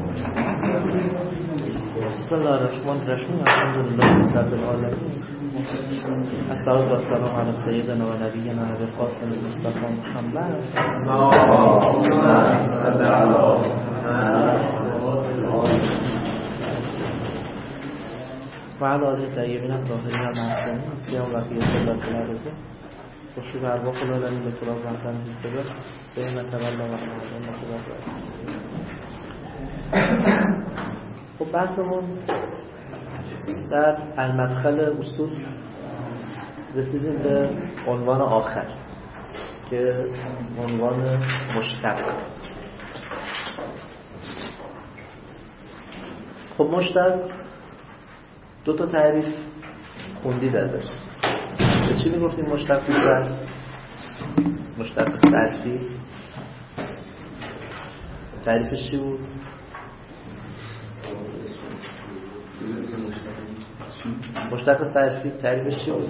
بسم الله الرحمن الرحیم. الحمدلله رب العالمین. الصلاة والسلام علی سیدنا و نبینا ابی القاسم المصطفى محمد. اللهم صل علی و علی آله الطیبین الطاهرین المعصومین سیما بقیه صلوات الله خوشی ارواح العالمین به تراب وطن می‌فرست به نتولا و نتولا. خب بحثمون در المدخل اصول رسیدیم به عنوان آخر که عنوان مشتق. خب مشتق دو تا تعریف خوندید ازش. به چی میگفتیم مشتق بیشتر؟ مشتق صرفی تعریفش چی بود؟ مشتق صرفی تعریفش چی بود؟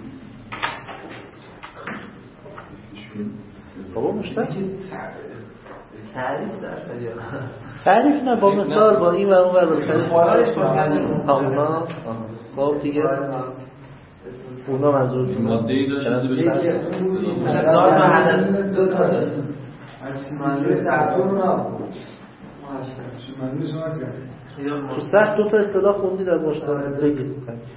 بابا مشتق تعریف نه با مثال با این و اون و اونا با دیگه اونا منظور ماده‌ای داشت تو سخت دو تا اصطلاح خوندید از مشتق بگید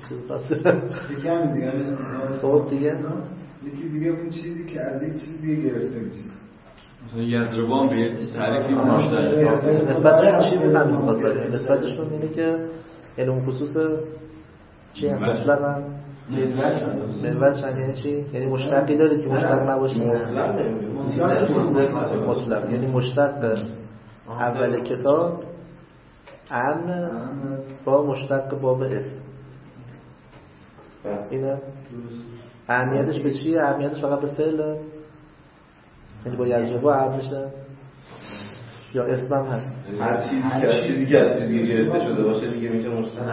خب دیگه یکی دیگه اون چیزی که از یک چیز دیگه گرفته میشه مثلا یزربان به تعریفی مشتق نسبتش چیزی همین نسبتشون اینه که علم خصوص چی هم مطلقا منوچن یعنی چی؟ یعنی مشتقی دارید که مشتق نباشه مطلق یعنی مشتق اول کتاب امن با مشتق باب اسم اینه اهمیتش به چیه؟ اهمیتش فقط به فعله یعنی با یجربه امن میشه یا اسم هم هست هر چیزی که از چیزی گرفته شده باشه دیگه میشه مشتق.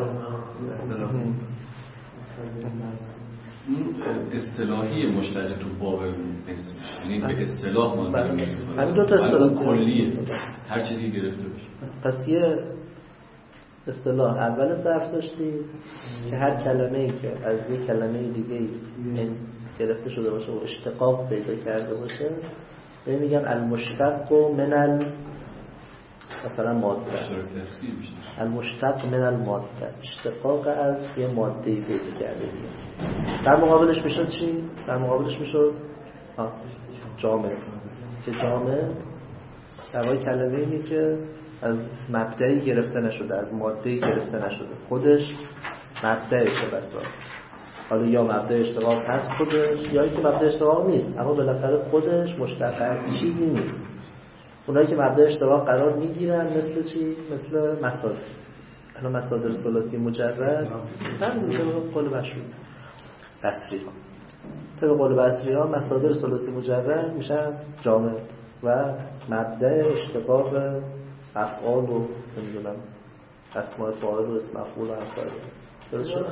این اصطلاحی مشتق تو باب اسم یعنی به اصطلاح ما میگیم همین دو تا اصطلاح کلیه هر چیزی گرفته باشه. پس یه اصطلاح اول صرف داشتی که هر کلمه‌ای که از یک کلمه دیگه گرفته شده باشه و اشتقاق پیدا کرده باشه به میگم المشتق من مثلا ماده المشتق من الماده اشتقاق از یه ماده پیدا کرده دیگه. در مقابلش میشد چی؟ در مقابلش میشد جامد که جامد در کلمه اینه که از مبدعی گرفته نشده از ماده‌ای گرفته نشده خودش مبدعشه بسا حالا یا مبدع اشتقاق هست خودش یا اینکه مبدع اشتقاق نیست اما بالاخره خودش مشتق از چیزی نیست. اونایی که مبدع اشتقاق قرار میگیرن مثل چی؟ مثل مصادر. الان مصادر ثلاثی مجرد در میشه قول بصری ها طبق قول بصری ها مصادر ثلاثی مجرد میشن جامد و مبدع اشتقاق افعال و نمیدونم اسماء فاعل و اسم مفعول و امثال درست شد؟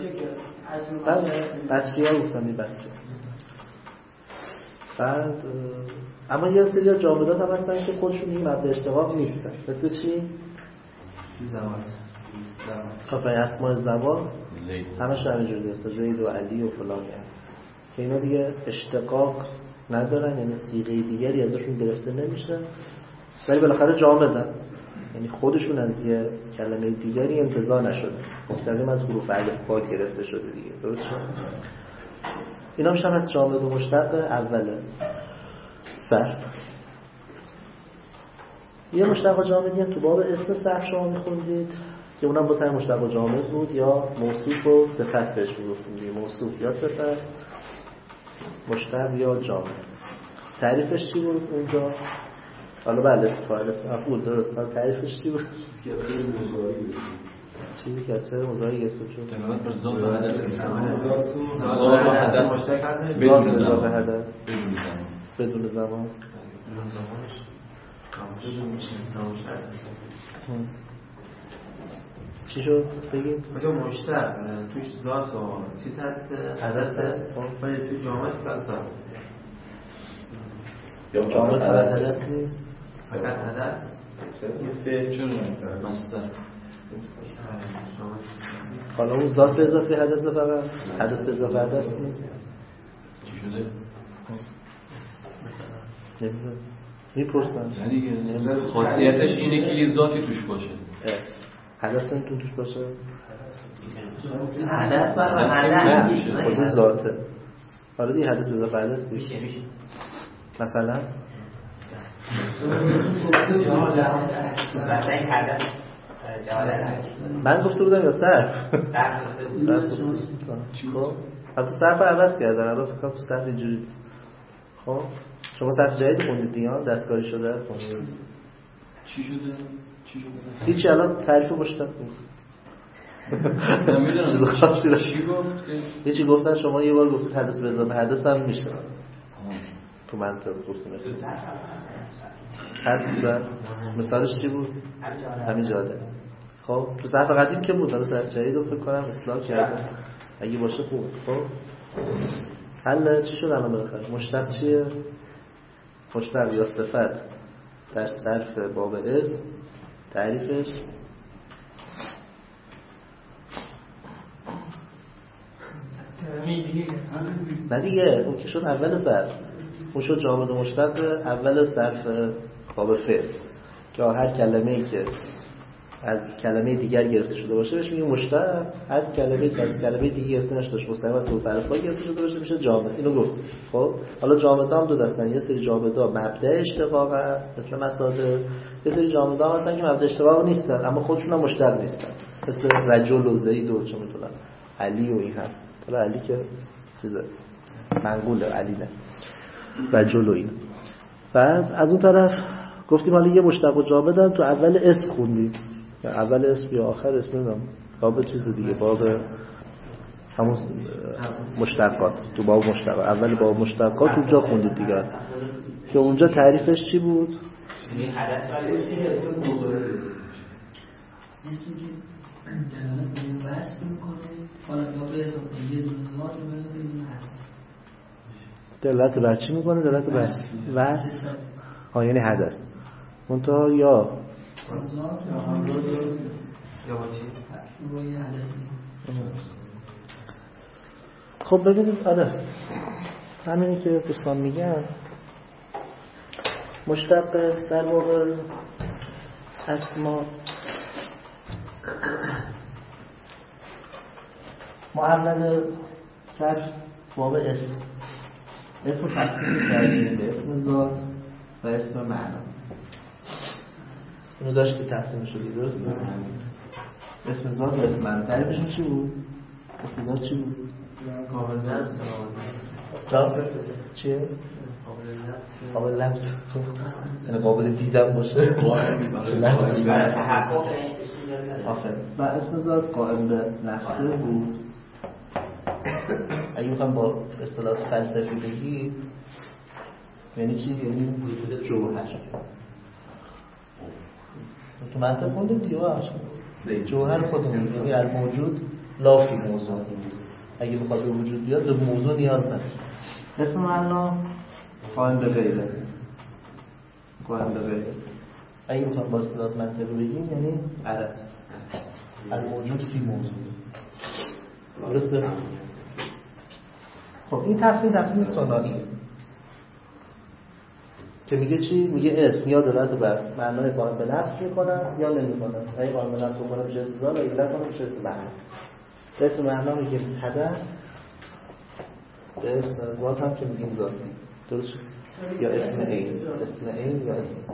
بصری ها گفتم این بصری بعد اما یه سری جامدات هم هستن که خودشون این مبدع اشتقاق نیستن مثل چی؟ خب اسماء زوات همش همینجوری درسته زید و علی و فلان که اینا دیگه اشتقاق ندارن یعنی صیغه دیگری ازشون گرفته نمیشه ولی بالاخره جامدن یعنی خودشون از یه کلمه دیگری انتزاع نشده مستقیم از حروف الفبا گرفته شده دیگه درست شد. اینا میشن از جامد و مشتق اول صرف. یه مشتق و جامدی هم تو باب اسم صرف شما میخوندید که اونم باز هم مشتق و جامد بود یا موصوف و صفت بهش میگفتیم دیگه موصوف یا صفت مشتق یا جامد. تعریفش چی بود اونجا؟ حالا بله فاعل اسم مفعول درست حالا تعریفش چی بود؟ چیزی که از سر مضارع گرفته شد دلالت بر ذات و حدث ذات و حدث بدون زمان چی شد؟ بگید مثلا مشتق توش ذات و چیز هست حدث هست ولی توی جامعه فلسفه یا جامعه فقط حدث نیست فقط حدث چرا مستر حالا اون ذات به اضافه حدث فقط حدث به اضافه حدث نیست. چی شده؟ نمیدونم میپرسن یعنی خاصیتش اینه که یه ذاتی توش باشه. حدث نمیتون توش باشه؟ حدث برای حدث خود ذاته. حالا دیگه حدث به اضافه حدث میشه مثلا من گفته بودم یا صرف؟ خب البته صرف عوض کردن، الان فکر کنم صرف اینجوری نیست. خب شما صرف جدید خوندید دیگه، دستکاری شده خوندید. چی شده؟ هیچی، الان تعریف مشتق نیست. نمیدونم چی گفت؟ یه چی گفتن شما یه بار گفتید حدث به اضافه حدث هم میشه. تو منطق گفتیم حدث مثالش چی بود؟ همین جاده. خب تو صرف قدیم که بود، صرف جدید رو فکر کنم اصلاح کرده، اگه باشه خوب. خب حل چی شد الان بالاخره؟ مشتق چیه؟ مشتق یا صفت در صرف باب اسم تعریفش نه دیگه، اون که شد اول صرف، اون شد جامد مشتق اول صرف باب فعل که هر کلمه‌ای که از کلمه دیگر گرفته شده باشه بهش میگیم مشتق. هر کلمه‌ای که از کلمه دیگه گرفته نشده باشه مستقیم از حروف الفا گرفته شده باشه میشه جامد. اینو گفت. خب حالا جامدها هم دو دستن، یه سری جامدها مبدا اشتقاق مثل مصادر، یه سری جامدها هستن که مبدا اشتقاق نیستن اما خودشون هم مشتق نیستن، مثل رجل و زید و چه می‌دونم علی و این هم. حالا علی که چیزه منقوله، علی نه رجل و این. بعد از اون طرف گفتیم حالا یه مشتق و جامدن تو اول اسم خوندیم، اول اسم یا آخر اسم نمیدونم، باب چیز دیگه، باب همون مشتقات، تو باب مشتق اول باب مشتقات اونجا خوندید دیگه که اونجا تعریفش چی بود؟ این حدث برای اسم دلالت به وصف میکنه، حالا یا به اضافه یه دونه ذات رو به اضافه یه حدث. دلالت بر چی میکنه؟ دلالت بر وصف. یعنی حدث منتها یا ذات یا با چی؟ رو یه حدث خب ببینید، آره همینی که دوستان میگن مشتق در واقع اسما معامل صرف باب اسم تقسیم کردیم به اسم ذات و اسم معنا. اینو داشت که تقسیم شدی، درست؟ اسم ذات و اسم معنا تعریفشون چی بود؟ اسم ذات چی بود؟ قابل لمس. چیه؟ قابل لمس. یعنی قابل دیدن باشه. لمس. و اسم ذات قائم به نفسه بود. اگه میخوام با اصطلاحات فلسفی بگی یعنی چی؟ یعنی وجود جوهر. تو منطق خوندیم دیوار جوهر خودمون، یعنی الموجود لا فی موضوع. اگه بخواد به وجود بیاد به موضوع نیاز نداره. اسم معنا قائم به غیره. اگه میخوام با اصطلاحات منطقی بگیم یعنی عرض الموجود فی موضوع. درسته؟ خب این تقسیم ثنایی که میگه چی؟ میگه اسم یا دلالت بر معنای قائم به نفس میکنن یا نمیکنن. اگه قائم به نفس میکنن میشه اسم ذات، اگه نکنن میشه اسم معنا. اسم معنا میگه حدث، به اسم ذات هم که میگیم ذاتی. درست شد؟ یا اسم عین یا اسم.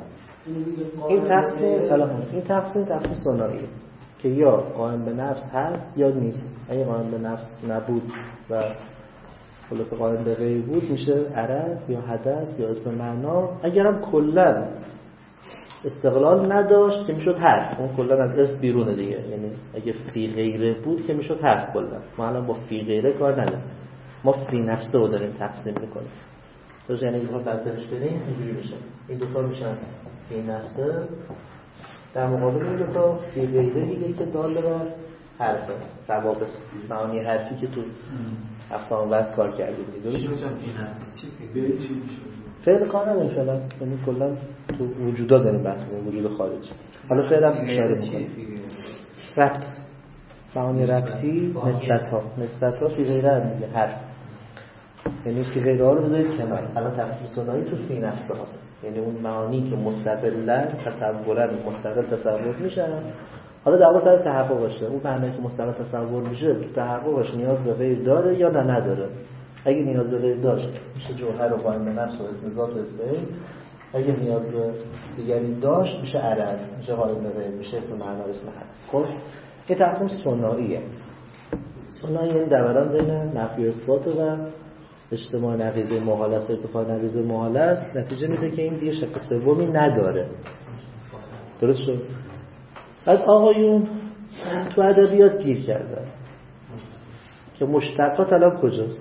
این تقسیم ثنایی که یا قائم به نفس هست یا نیست. اگه قائم به نفس نبود و خلاص قائم به غیر بود میشه عرض یا حدث یا اسم معنا. اگرم کلا استقلال نداشت که میشد حرف، اون کلا از اسم بیرونه دیگه. یعنی اگه فی غیره بود که میشد حرف کلا. ما الان با فی غیره کار نداریم، ما فی نفسه رو داریم تقسیم میکنیم. درست؟ یعنی اگه فلسفه‌اش بریم اینجوری میشه، این دو تا میشن فی نفسه در مقابل این دو تا فی غیره دیگه که دال بر حرفه، روابط معانی حرفی که تو اقسام وصل کار کردیم. درست؟ چی میشم این هست؟ چی فعل کار نداره فعلا، یعنی کلا تو وجودا داریم بحث می‌کنیم، وجود خارجی. حالا فعلا اشاره می‌کنیم ربط، معانی ربطی، نسبت‌ها فی غیره دیگه، حرف یعنی که غیرها رو بذارید کنار. الان تفسیر ثنایی تو فی نفسه هست، یعنی اون معانی که مستقلاً تصوراً مستقل تصور میشن. حالا دعوا سر تحقق باشه، اون معنی که مستقل تصور میشه تو تحققش نیاز به غیر داره یا نه نداره. اگه نیاز به غیر داشت میشه جوهر و قائم به نفس و اسم ذات و اسم غیر. اگه نیاز به دیگری داشت میشه عرض، میشه قائم به غیر، میشه اسم معنا اسم حدث. خب این تقسیم ثنائیه. ثنایی این دوران بین نفی و اثبات و اجتماع نقیضه محال است، ارتفاع نقیضه محال است، نتیجه میده که این دیگه شق سومی نداره. درست شد؟ از آقایون تو ادبیات گیر کردن که مشتقات الان کجاست؟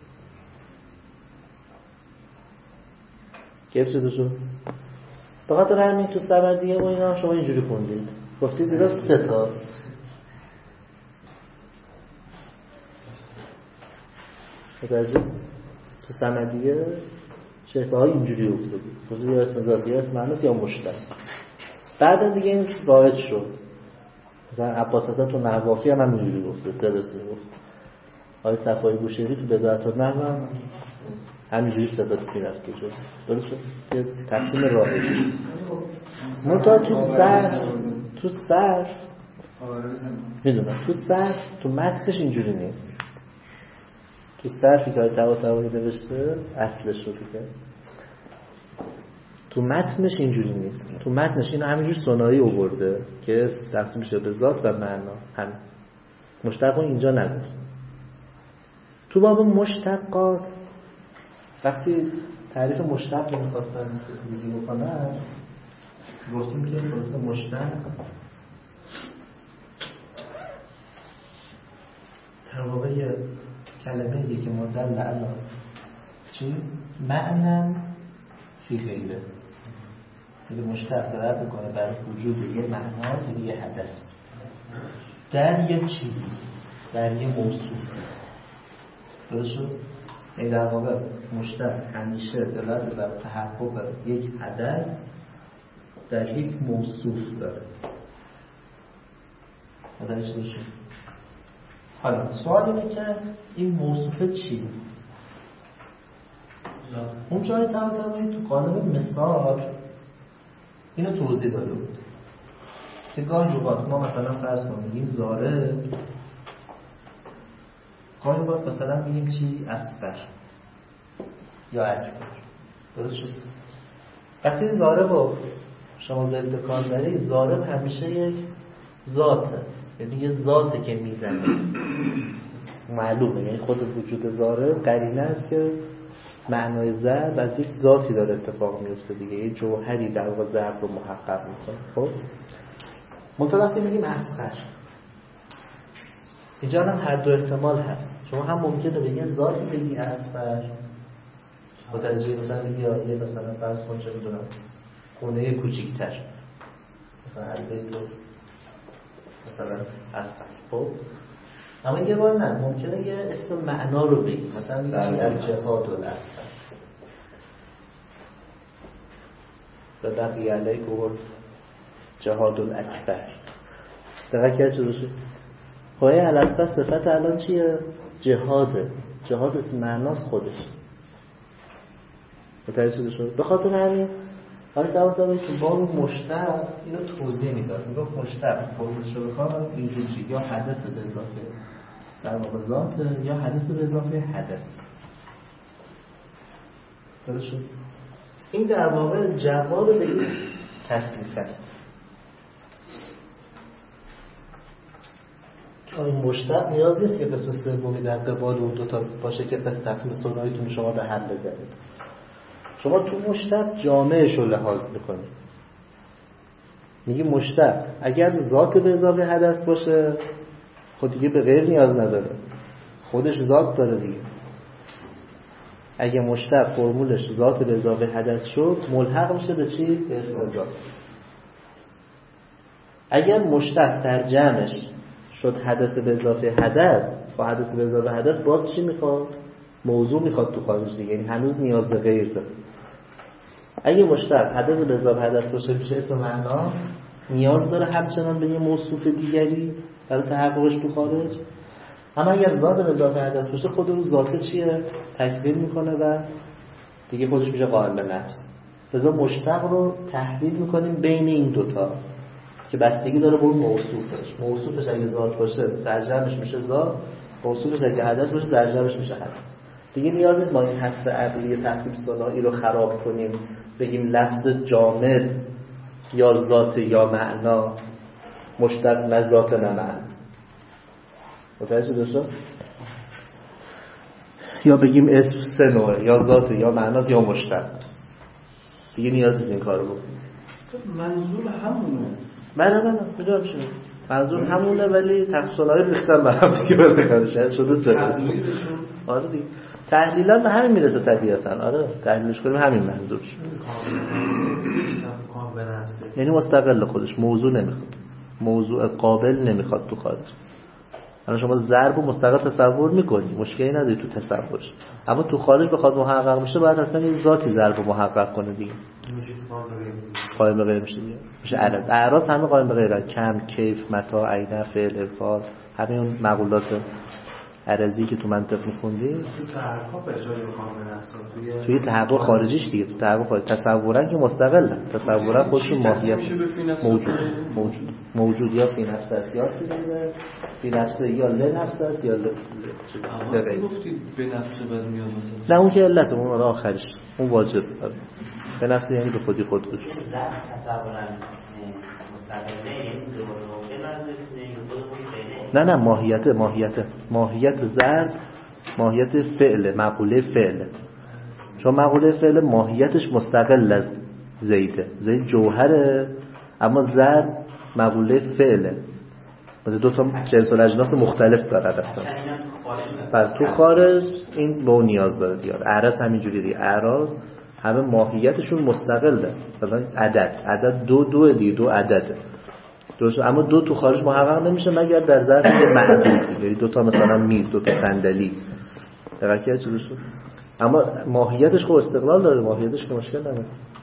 کیف شده شد؟ بخاطر همین تو سبدیه و اینا شما اینجوری خوندید، گفتید اینا 3 تاست. متوجه؟ تو سمدیه شرطه های اینجوری افتاده، گفتید یا اسم ذاتی یا اسم معناست یا مشتق. بعد دیگه این واحد شد. مثلا عباس حسن تو نحوافی هم اینجوری گفته، 3 تا گفت. آقای صفایی بوشهری تو بداعت النحو هم همینجوری 3 تا رفته شد. درست شد؟ یه تقسیم راحتی. منتها تو صرف میدونم تو صرف تو متنش اینجوری نیست. تو صرفی که طباطبایی نوشته اصلش رو که تو متنش اینجوری نیست. تو متنش اینو همینجوری ثنایی آورده که تقسیم میشه به ذات و معنا. هم مشتق اینجا نگفت. تو باب مشتقات وقتی تعریف مشتق رو می‌خواستن رسیدگی بکنن گفتیم که خلاص مشتق در واقع کلمه‌ای که مدل علی چی؟ معنی فی غیره. یعنی مشتق داره بکنه بر وجود یه معنا یا یه حدث در یه چیزی، در یه موصوف. درست شد؟ این در واقع مشتق همیشه دلالت بر تحقق یک حدث در یک موصوف داره. متوجه بشید؟ حالا سوال اینه که این موصوفه چی؟ اون جای طباطبایی تو قالب مثال اینو توضیح داده بود که گاهی اوقات ما مثلا فرض کنیم میگیم زاره، گاهی اوقات مثلا میگیم چی؟ اصغر یا اکبر. درست شد؟ وقتی زاره با شما دارید به کار برید، زاره همیشه یک ذاته، یعنی یه ذاته که میزنه، معلومه، یعنی خود وجود زاره قرینه است که معنای ضرب از یک ذاتی داره اتفاق میفته دیگه، یه جوهری در واقع ضرب رو محقق میکنه. خب منتها وقتی میگیم اصغر، اینجا هم هر دو احتمال هست. شما هم ممکنه به یه ذاتی بگی اصغر، متوجه مثلا بگی یه مثلا فرض کن چه میدونم خونه کوچیک‌تر، مثلا البیت مثلا اصغر. خب اما یه بار نه، ممکنه یه اسم معنا رو بگی، مثلا میگی الجهاد الاکبر و بقیه علیکم جهاد الاکبر. دقیقه که چه روشه های علفه صفت الان چیه؟ جهاده. جهاد اسم معناست خودش. متوجه شده شد؟ به خاطر همین حالا دوازده که باب مشتق اینو توضیح میداد. میگفت مشتق فرمولش رو بخوام اینجوری یا حدث به اضافه در واقع ذات یا حدث به اضافه حدث. درست شد؟ این در واقع جواب به این تسلیس است. این مشتق نیاز نیست که قسم سومی در قبال اون دوتا باشه که پس تقسیم ثناییتون شما رو حل بزنید. شما تو مشتق جامعش رو لحاظ میکنید. میگی مشتق اگر ذات به اضافه حدث باشه خود دیگه به غیر نیاز نداره، خودش ذات داره دیگه. اگه مشتق فرمولش ذات به اضافه حدث شد ملحق میشه به چی؟ به اسم ذات. اگر مشتق در جمعش شد حدث به اضافه حدث، با حدث به اضافه حدث باز چی میخواد؟ موضوع میخواد تو خارج دیگه، یعنی هنوز نیاز به غیر داره. اگه مشتق هدف به اضافه هدف باشه میشه اسم معنا، نیاز داره همچنان به یه موصوف دیگری برای تحققش تو خارج. اما اگر ذات به اضافه هدف باشه خود اون ذات چیه؟ تکمیل میکنه و دیگه خودش میشه قائم به نفس. لذا مشتق رو تحلیل میکنیم بین این دوتا که بستگی داره به اون موصوفش. موصوفش اگه ذات باشه سرجمش میشه ذات، موصوفش اگه حدث باشه سرجمش میشه حدث. دیگه نیاز نیست ما این حس عقلی تقسیم صناعی رو خراب کنیم بگیم لفظ جامد یا ذات یا معنا، مشتق نه ذات نه معنا. متوجه داشتم؟ یا بگیم اسم سه نوعه، یا ذات یا معنا یا مشتق. دیگه نیاز نیست این کارو بکنیم. منظور همونه. بله میدونم چیه منظور همونه، ولی تفصیلای ریختن به هم دیگه بالاخره شاید شده سر. آره دیگه تحلیلا به همین میرسه طبیعتا. آره تحلیلش کنیم همین منظورش. یعنی مستقل خودش موضوع نمیخواد، موضوع قابل نمیخواد تو خارج. الان شما ضرب و مستقل تصور میکنی، مشکلی نداری تو تصورش، اما تو خارج بخواد محقق میشه باید اصلا یه ذاتی ضرب محقق کنه دیگه. قائم به غیر میشه دیگه، میشه اعراض. اعراض همه قائم به غیره، کم، کیف، متاع، عینه، فعل، افعال، همه اون مقولات عرضی که تو منطق میخوندی توی تحقق خارجیش دیگه. تو تحقق خارج تصورا که مستقلن، تصورا خودشون ماهیت موجود یا فی نفس است یا فی نفس یا لنفس است یا غیر. گفتید به نفس بعد میاد مثلا. نه اون که علت اون آخرش اون واجب به نفس یعنی به خودی خود باشه. تصورا نه ماهیت ضرب ماهیت فعل، مقوله فعل. چون مقوله فعل ماهیتش مستقل از زیده، زید جوهره، اما ضرب مقوله فعله. دو تا جنس و اجناس مختلف داره اصلا. پس تو خارج این به اون نیاز داره دیار. اعراض همینجوری دیگه، اعراض همه ماهیتشون مستقله. مثلا عدد دو دیگه، دو عدده درست، اما دو تو خارج محقق نمیشه مگر در ظرف معدود، یعنی دو تا مثلا میز، دو تا صندلی. دقیقاً چه شد؟ اما ماهیتش خب استقلال داره، ماهیتش که مشکل نداره.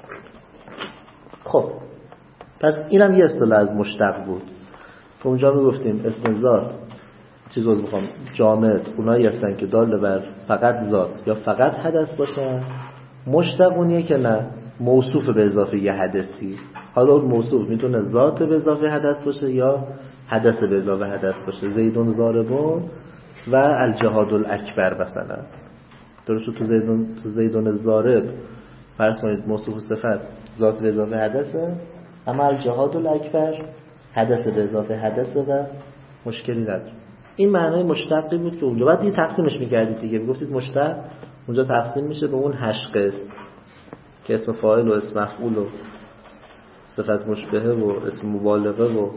خب پس اینم یه اصطلاح از مشتق بود. تو اونجا میگفتیم اسم ذات چیزو میخوام جامد اونایی هستن که دال بر فقط ذات یا فقط حدث باشن. مشتق اونیه که نه موصوف به اضافه یه حدثی. حالا اون موصوف میتونه ذات به اضافه حدث باشه یا حدث به اضافه حدث باشه. زیدون ضاربون و الجهاد الاکبر مثلا. درسته تو زیدون ضارب فرض کنید موصوف صفت ذات به اضافه حدثه، اما الجهاد الاکبر حدث به اضافه حدثه و مشکلی نداره. این معنای مشتقی بود که اونجا بعد یه تقسیمش می‌کردید دیگه. میگفتید مشتق اونجا تقسیم میشه به اون 8 قسم که اسم فاعل و اسم مفعول و صفت مشبهه و اسم مبالغه و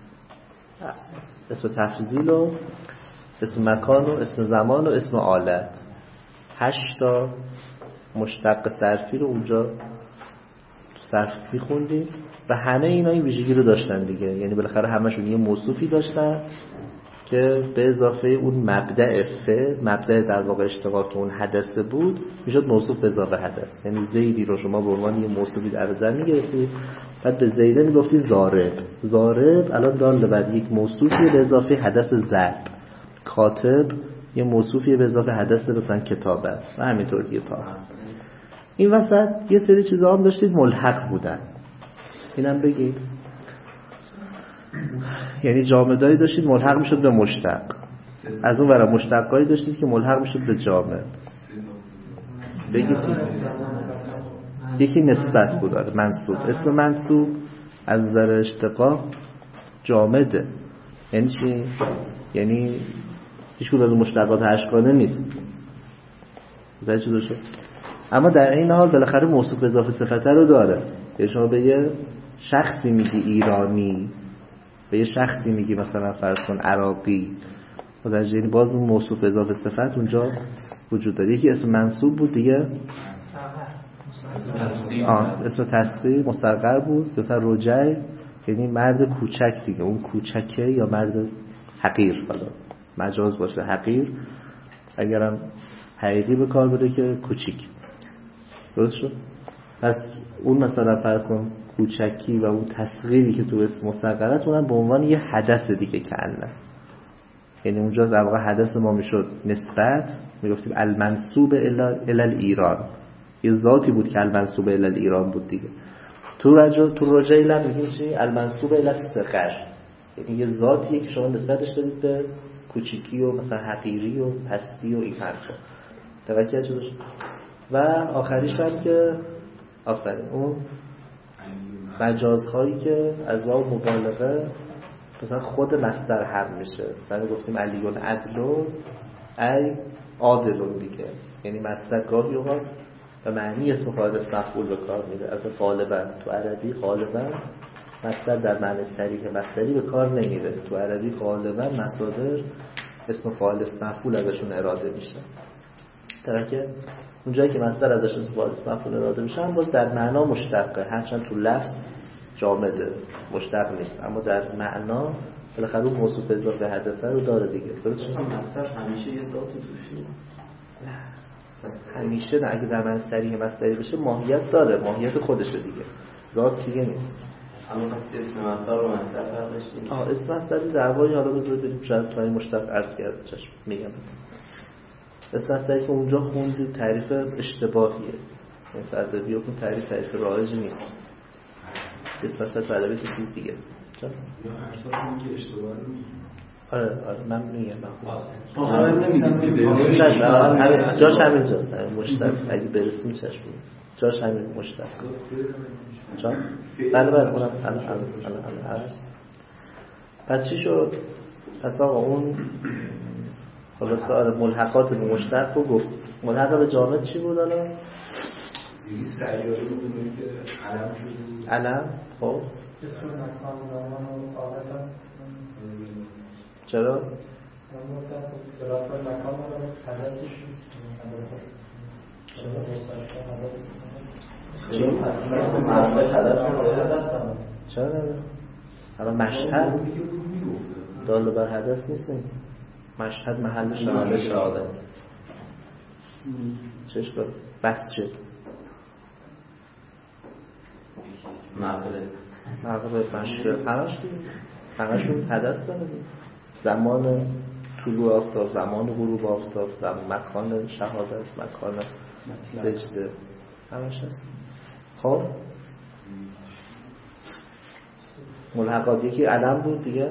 اسم تفضیل و اسم مکان و اسم زمان و اسم آلت. 8 تا مشتق صرفی رو اونجا تو صرف می‌خوندیم و همه اینا این ویژگی رو داشتن دیگه. یعنی بالاخره همشون یه موصوفی داشتن که به اضافه اون مبدأ مبدأ در واقع اشتقاق اون حدث بود میشد موصوف به اضافه حدث. یعنی زیدی رو شما به عنوان یه موصوفی در نظر می‌گرفتید، بعد به زیده میگفتید ضارب الان دال بر یک موصوفی به اضافه حدث ضرب. کاتب یه موصوفی به اضافه حدث مثلا کتابه و همینطور دیگه. تا این وسط یه سری چیزا هم داشتید ملحق بودن. اینم بگید. یعنی جامدایی داشتید ملحق میشد به مشتق، از اون ورا مشتقایی داشتید که ملحق میشد به جامد. بگید یکی نسبت بود، منصوب. اسم منصوب از نظر اشتقاق جامده. یعنی چی؟ یعنی هیچ کدوم از مشتقات هشتگانه نیست. متوجه شد؟ اما در این حال بالاخره موصوف به اضافه صفته رو داره. یعنی شما به یه شخصی میگی ایرانی، به یه شخصی میگی مثلا فرض کن عراقی، متوجه؟ یعنی باز اون موصوف به اضافه صفت اونجا وجود داره. یکی اسم منصوب بود دیگه، اسم تصغیر مستقر بود، مثلا رجع یعنی مرد کوچک دیگه. اون کوچکه یا مرد حقیر، حالا مجاز باشه حقیر، اگرم حقیقی به کار بده که کوچیک. درست شد؟ پس اون مثلا فرض کن کوچکی و اون تصغیری که تو اسم مستقر است اونم به عنوان یه حدث دیگه کلمه، یعنی اونجا در واقع حدث ما میشد نسبت، میگفتیم المنسوب الی ایران، یه ذاتی بود که المنسوب الی ایران بود دیگه. تو رجیلم میگیم چی؟ المنسوب الی الصغر، یعنی یه ذاتیه که شما نسبتش دارید به کوچیکی و مثلا حقیری و پستی و این حرفا. توجه شد. و آخریش هم که آفرین اون مجازهایی که از باب مبالغه مثلا خود مصدر هم میشه، مثلا گفتیم علیون عدلون ای عادلون دیگه، یعنی مصدر گاهی اوقات به معنی اسم فاعل مفعول به کار میره. از غالبا تو عربی غالبا مصدر در معنی صریح مصدری به کار نمیره، تو عربی غالبا مصادر اسم فاعل مفعول ازشون اراده میشه. درکه اونجایی که مصدر ازش اسم فاعل مفعول اراده میشه هم باز در معنا مشتقه، هرچند تو لفظ جامده مشتق نیست، اما در معنا بالاخره اون موصوف اضافه حدثه رو داره دیگه. درسته؟ مصدر همیشه یه ذاتی توشه؟ نه همیشه نه، اگه در معنی صریح مصدری بشه ماهیت داره، ماهیت خودشه دیگه، ذات دیگه نیست. اما پس اسم مصدر و مصدر فرقش نیست. اسم مصدری دعوایی حالا بذارید بریم شاید تا این مشتق عرض کرده چشم میگم. اسم مصدری که اونجا خوندید تعریف اشتباهیه، این فردوی اون تعریف رایجی نیست. اسم مصدر تو ادبیات چیز دیگه است. چرا؟ یا ارسال میگه اشتباه میگه. آره من میگم آخه نمیگم که جاش همینجاست، مشتق اگه برسیم چشم جاش همین مشتق. چرا؟ بله اونم الان پس چی شد؟ پس آقا اون خلاصه آره ملحقات به مشتق رو گفت. ملحق به جامد چی بود الان؟ زیری سیاری بودیم که علم شد. علم؟ خب اسم مکان زمان و حالت چرا؟ من گفتم خلافه مکان رو حدثش چرا نبید؟ الان مشهد دال بر حدث نیست، مشهد محلش نمایش آدم چش کن مسجد مغرب مشرق همشون حدث داره، زمان طلوع آفتاب، زمان غروب آفتاب، مکان شهادت، مکان سجده، همش هست. خب ملحقات یکی علم بود دیگه.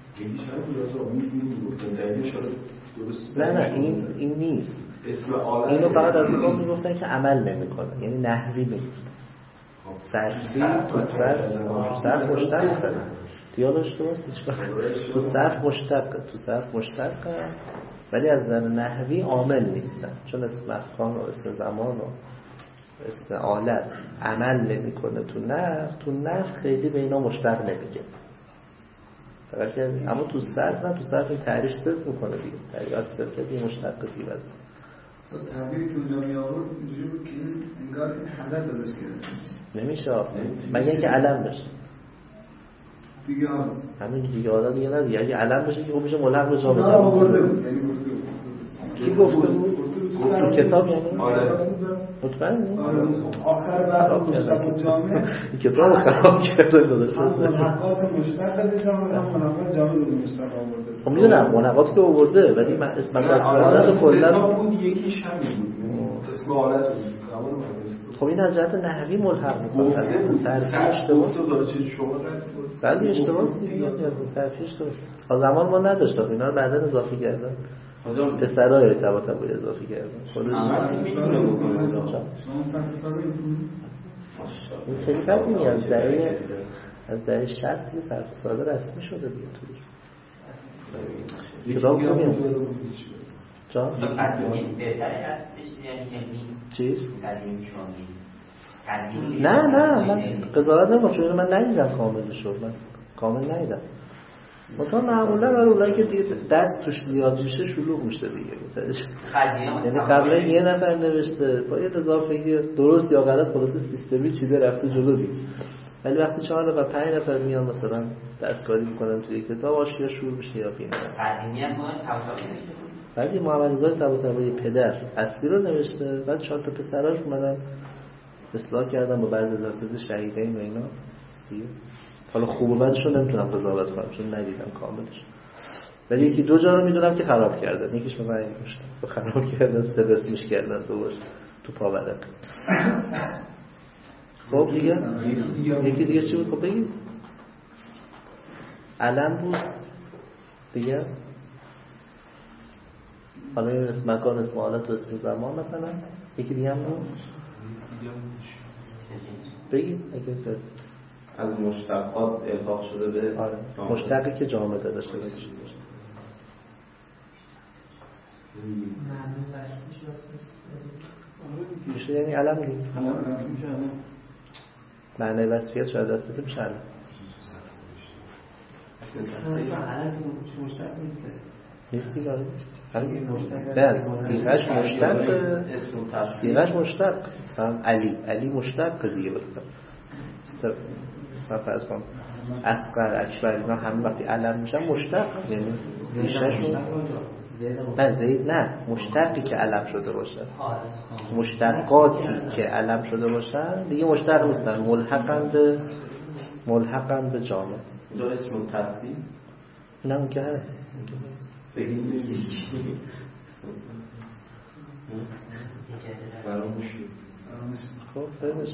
نه این نیست، اینو فقط از این میگفتن که عمل نمیکنه، یعنی نحوی میگفتن. صرفی تو صرف مشتق دیالوش درست تو صرف مشتق ولی از نظر نحوی عامل نیستن، چون اسم مکان و اسم زمان و اسم آلت عمل نمیکنه. تو نحو خیلی به اینا مشتق نمیگه، اما تو صرف این تعریف صرف میکنه دیگه، تعریف از صرف دیگه مشتق دیگه. تعبیری که اونجا می آورد اینجوری بود که انگار این حدث ازش گرفته نمیشه مگه اینکه علم بشه دیگه همین دیگه حالا دیگه نه دیگه، اگه علم بشه که میشه ملحق به جامعه. آورده بود یعنی کی گفته بود؟ تو کتاب یعنی؟ آره مطمئنی؟ آخر بحث مشتق جامعه این کتاب خراب کرده داداش. ملحقات مشتق دیدم و ملحقات جامعه مشتق آورده. خب میدونم ملحقات که آورده ولی من اسم ملحقات کلا بود یکیش همین بود اسم حالت بود. خب این از جهت نحوی ملحق میکنه، تعریف اشتباه بله اشتباهه دیگه، تعریف اشتباه. از زمان ما نداشت اینا رو بعداً اضافه کردن، پسرای ارتباط با اضافه کردن. خودش میتونه بکنه این خیلی قدیمی از دهه 60 که صرف ساده رسمی شده دیگه توش. کتاب خوبی هست. جان؟ بهتره هستش یعنی چیز؟ قدیمی شما نه من قضاوت نمی‌کنم چون من ندیدم کاملش رو، من کامل ندیدم. مثلا معمولا برای اونایی که دیگه دست توش زیاد میشه شلوغ میشه دیگه. یعنی قبلا یه نفر نوشته با یه اضافه درست یا غلط خلاصه سیستمی چیده رفته جلو دیگه، ولی وقتی 4 نفر 5 نفر میان مثلا دستکاری میکنن توی کتاب آشیا شروع میشه یا فیلم قدیمیت ما طباطبایی نوشته بود. بعد محمد رضا طباطبایی پدر اصلی رو نوشته، بعد 4 تا پسراش اومدن اصلاح کردم با بعضی از اساتید شهیدین و اینا دیگه. حالا خوب و بدش رو نمیتونم قضاوت کنم چون ندیدم کاملش، ولی یکی دو جا رو میدونم که خراب کردن. یکیش من میگم خراب کردن، سه قسمش کردن تو پاورق. خب دیگه یکی دیگه چی بود؟ خب بگید. علم بود دیگه. حالا این اسم مکان، اسم حالت و اسم زمان مثلا. یکی دیگه هم بود بگید اگه از مشتقات الحاق شده به آره. مشتقی که جامعه داشته باشه. میشه یعنی علم دیگه. معنی وصفیت شاید دست بده میشه علم. مشتق نیست دیگه. دیگهش مشتق مثلا علی مشتق دیگه بود. مثلا فرض کن اصغر اکبر اینا همه وقتی علم میشن مشتق، یعنی ریشهشون زید نه مشتقی که علم شده باشه، مشتقاتی که علم شده باشن دیگه مشتق نیستن، ملحقن به جامعه. اینجا اسم تصدیق نه اون که هست خب فرمش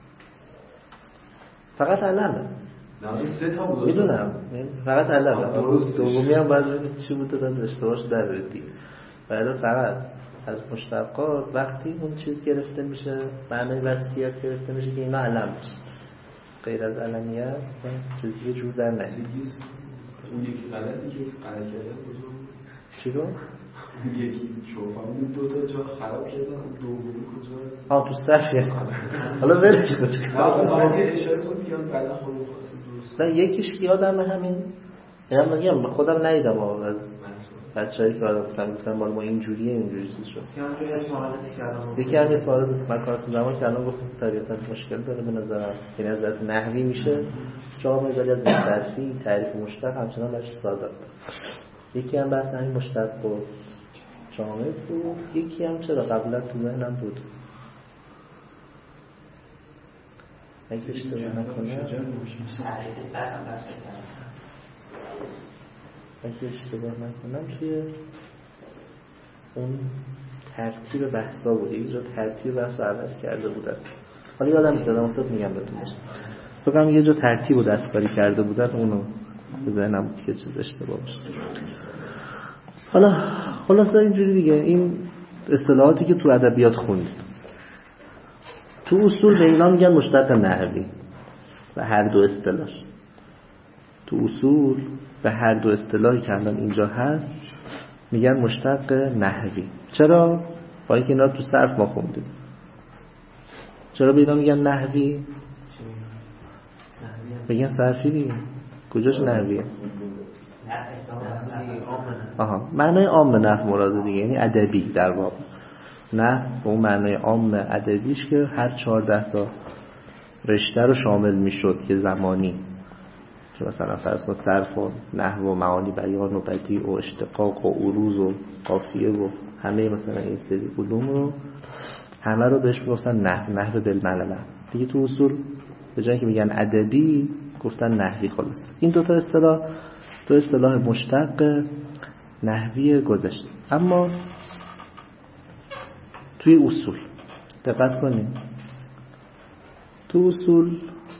فقط علمه میدونم فقط علمه. دومی هم باید ببینید چی بوده داد اشتباهش در بردی. باید فقط از مشتقات وقتی اون چیز گرفته میشه، معنی وصفیت گرفته میشه که اینا علم میشه، غیر از علمیت چیزی یه جور در نهید. اون یکی غلطی که غلط کرده کجا؟ چی رو؟ یکی شوفامون دو تا جا خراب کردن، دومی کجا هست؟ تو صفیه حالا ولش کن. آقا اشاره کنید که از بعدا خودمون خواستیم درست. نه یکیش یادم همین اینم میگم خودم ندیدم از بچه‌ای که آدم گفتن مال ما اینجوریه اینجوری شد. یکی هم اسم حالت است مکان زمان که الان گفتم طبیعتا مشکل داره به نظرم، یعنی از نظر نحوی میشه جامعه ولی از صرفی تعریف مشتق همچنان برش ساده. یکی هم بحث همین مشتق و جامعه بود. یکی هم چرا قبلا تو ذهنم بود اگه اشتباه نکنم توی اون ترتیب بحثا بود، یه جا ترتیب بحث رو عوض کرده بودن. حالا یادم نیست دادم افتاد میگم بهتونش بگم یه جا ترتیب رو دستکاری کرده بودن، اونو به ذهنم بود که چیز اشتباه باشه. حالا خلاصه اینجوری دیگه این اصطلاحاتی که تو ادبیات خوندید تو اصول به اینا میگن مشتق نحوی و هر دو اصطلاح تو اصول به هر دو اصطلاحی که الان اینجا هست میگن مشتق نحوی. چرا؟ با اینکه اینا تو صرف ما خوندیم. چرا به اینا میگن نحوی؟ بگن صرفی دیگه. کجاش نحویه؟ معنای عام نحو مراده دیگه، یعنی ادبی در واقع. نحو به اون معنای عام ادبیش که هر 14 تا رشته رو شامل میشد که زمانی، که مثلا فرض کن صرف و نحو و معانی بیان و بدیع و اشتقاق و عروض و قافیه و همه مثلا این سری علوم رو همه رو بهش میگفتن نحو بالمعنى دیگه. تو اصول به جایی که میگن ادبی گفتن نحوی. خلاص این دو تا اصطلاح مشتق نحوی گذشته. اما توی اصول دقت کنیم، تو اصول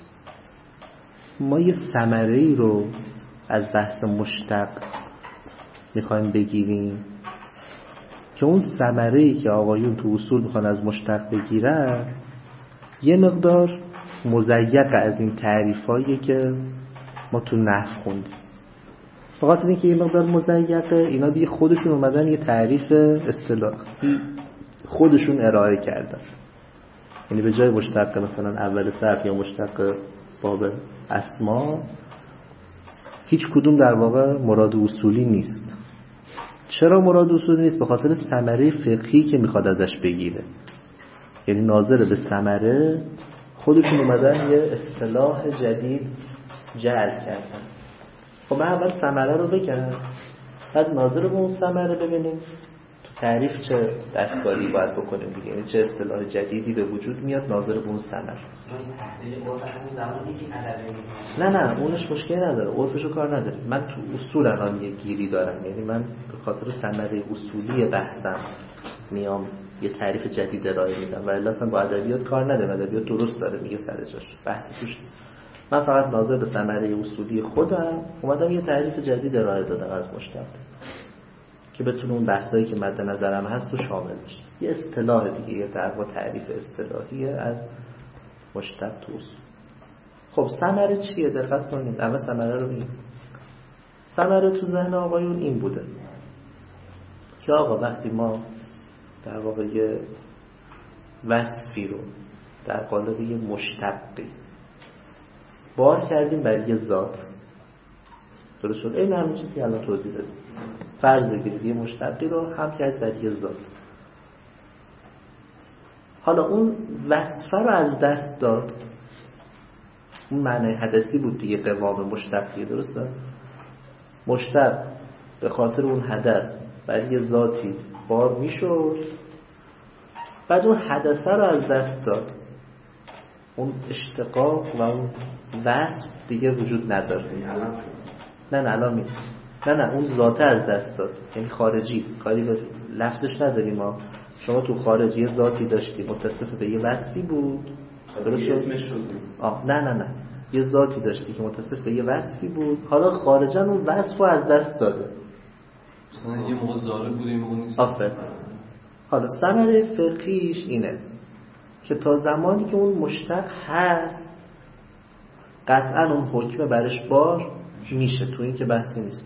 ما یه ثمره‌ای رو از بحث مشتق میخوایم بگیریم که اون ثمره‌ای که آقایون تو اصول میخوان از مشتق بگیرن یه مقدار مضیق از این تعریفایی که ما تو نحو خوندیم. فقط اینکه یه مقدار مضیقه، اینا دیگه خودشون اومدن یه تعریف اصطلاحی خودشون ارائه کردن. یعنی به جای مشتق مثلا اول صرف یا مشتق باب اسما هیچ کدوم در واقع مراد اصولی نیست. چرا مراد اصولی نیست؟ به خاطر ثمره فقهی که میخواد ازش بگیره. یعنی ناظر به ثمره خودشون اومدن یه اصطلاح جدید جعل کردن. خب من اول ثمره رو بگم، بعد ناظر به اون ثمره ببینیم تعریف چه دستکاری باید بکنیم دیگه، یعنی چه اصطلاح جدیدی به وجود میاد ناظر به اون ثمر. نه اونش مشکلی نداره، عرفشو کار نداره. من تو اصول الان یه گیری دارم، یعنی من به خاطر ثمره اصولی بحثم میام یه تعریف جدید ارائه میدم و اصلا با ادبیات کار نداره. ادبیات درست داره میگه سر جاش، بحث توش نیست. من فقط ناظر به ثمره اصولی خودم اومدم یه تعریف جدید ارائه دادم از مشتق که بتونه اون بحثایی که مد نظرم هست رو شامل بشه. یه اصطلاح دیگه، یه در واقع تعریف اصطلاحی از مشتق تو اصول. خب ثمره چیه؟ دقت کنید. اول ثمره رو ببینید. ثمره تو ذهن آقایون این بوده که آقا وقتی ما در واقع یه وصفی رو در قالب یه مشتقی بار کردیم بر یه ذات، درست شد؟ این همین چیزی که الان توضیح دادیم. فرض بگیرید یه مشتقی رو هم کرد بر یه ذات. حالا اون وصفه رو از دست داد. اون معنی حدثی بود دیگه، قوام مشتقی، درسته؟ مشتق به خاطر اون حدث بر یه ذاتی بار میشد، بعد اون حدثه رو از دست داد. اون اشتقاق و اون وصف دیگه وجود نداره. نه الان می نه اون ذاته از دست داد، یعنی خارجی، کاری به لفظش نداریم ما. شما تو خارجی ذاتی داشتی متصف به یه وصفی بود، درست شد؟ نه یه ذاتی داشتی که متصف به یه وصفی بود، حالا خارجا اون وصف رو از دست داده. مثلا یه موقع ظالم بود، یه موقع نیست. آفرین. حالا ثمره فقهیش اینه که تا زمانی که اون مشتق هست قطعا اون حکم برش بار میشه، تو این که بحثی نیست.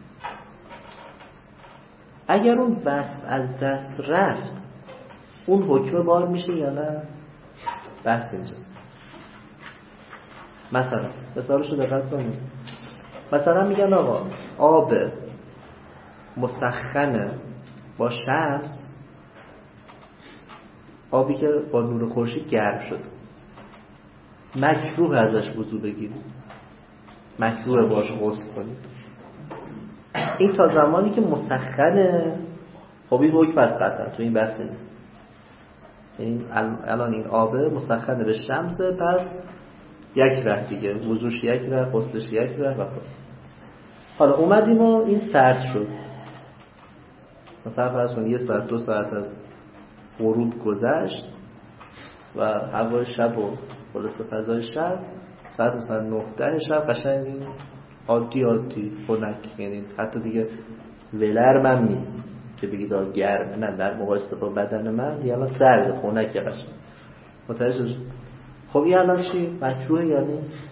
اگر اون وصف از دست رفت اون حکم بار میشه یا نه؟ بحث اینجاست. مثالشو دقت کنید. مثلا میگن آقا آب مسخن با شمس، آبی که با نور خورشید گرم شد، مکروه ازش وضو بگیرید، مکروه باش غسل کنید. این تا زمانی که مسخنه، خب این حکم از قطعا تو این بحث نیست. یعنی الان این آبه مسخنه به شمسه، پس یک ره دیگه، وضوش یک ره، غسلش یک ره و خب. حالا اومدیم و این سرد شد، مثلا فرض کنید 1 ساعت 2 ساعت از غروب گذشت و هوای شب و خلاصه فضای شب ساعت مثلا 9-10 شب قشنگ عادی خنک، یعنی حتی دیگه ولرم هم نیست که بگید گرم، نه، در مقایسه با بدن من یه الان سرد خنک قشنگ. متوجه شد؟ خب این الان چی؟ مکروه یا نیست؟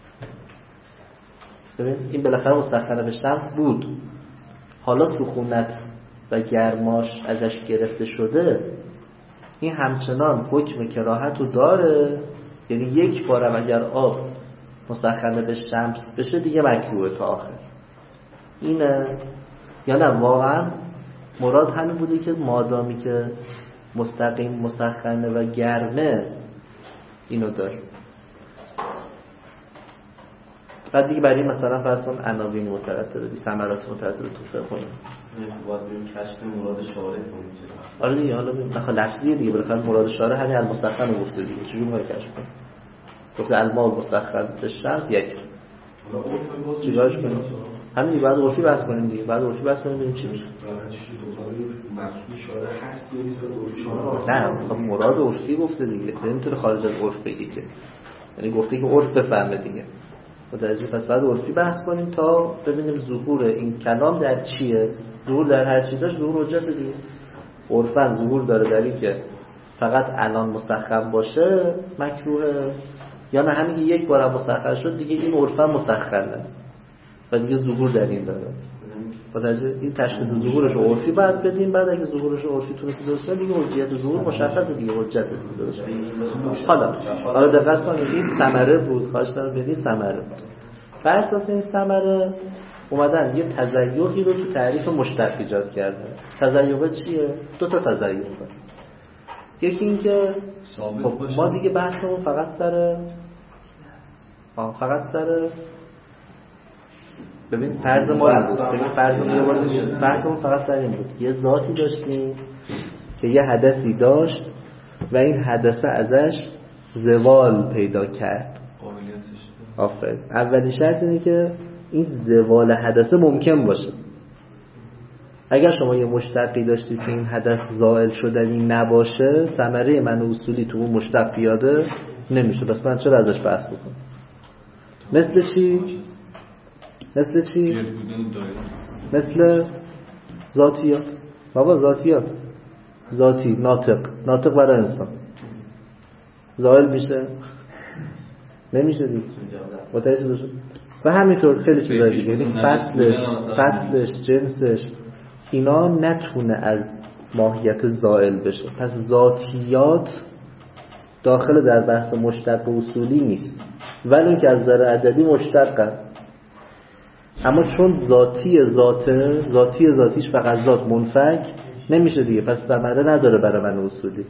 ببین این بالاخره مستخدم به شمس بود، حالا سخونت و گرماش ازش گرفته شده، این همچنان حکم کراهت رو داره. یعنی یک بارم اگر آب مسخن به شمس بشه دیگه مکروه تا آخر. اینه یا نه؟ واقعا مراد همین بوده که مادامی که مستقیم مسخنه و گرمه اینو داره. بعد دیگه برای مثلا فرض کن عناوین مترتبه، ثمرات مترتبه تو فقه این باید بریم کشف مراد شارع کنیم. آره دیگه، حالا بخوام لفظی دیگه بالاخره مراد شارع همین المستخن رو گفته دیگه، چجوری میخوای کشف کنی؟ گفته الماء المستخن به شمس یک، چیکارش کنیم؟ همین بعد عرفی بحث کنیم دیگه، بعد عرفی بحث کنیم ببینیم چی میشه. نه خب مراد عرفی گفته دیگه، نمیتونه خارج از عرف بگی که، یعنی گفته که عرف بفهمه دیگه. متوجه؟ پس بعد عرفی بحث کنیم تا ببینیم ظهور این کلام در چیه. ظهور در هر چیز داشت، ظهور حجت دیگه. عرفاً ظهور داره در این که فقط الان مسخن باشه مکروه، یا نه همین یک بار مسخن شد دیگه این عرفاً مسخنه و دیگه ظهور در این داره. متوجه؟ این تشخیص ظهورش رو عرفی بعد بدیم، بعد اگه ظهورش رو عرفی تونست درسته دیگه حجیت ظهور مشخصه دیگه، حجت دیگه درسته. حالا دقت کنید این ثمره بود، خواهش دارم بدید ثمره بود. بر اساس این ثمره اومدن یه تزیقی رو تو تعریف مشتق ایجاد کرده. تزیق چیه؟ 2 تا تزیق داره. یکی این که ما دیگه بحثمون فقط سر ببین فرض ما فقط سر این بود یه ذاتی داشتیم که یه حدثی داشت و این حدثه ازش زوال پیدا کرد. آفرین. اولین شرط اینه که این زوال حدثه ممکن باشه. اگر شما یه مشتقی داشتید که این حدث زائل شدنی نباشه، ثمره من اصولی تو اون مشتق پیاده نمیشه. بس من چرا ازش بحث بکنم؟ مثل چی؟ مثل ذاتیات. بابا ذاتی ناطق برای انسان زائل میشه؟ نمیشه دیگه. متوجه شد؟ و همینطور خیلی چیزا دیگه، یعنی فصلش جنسش اینا نتونه از ماهیت زائل بشه. پس ذاتیات داخل در بحث مشتق اصولی نیست، ولی اون که از نظر ادبی مشتقه. اما چون ذاتیش فقط ذات منفک نمیشه دیگه، پس ثمره نداره برای من اصولی.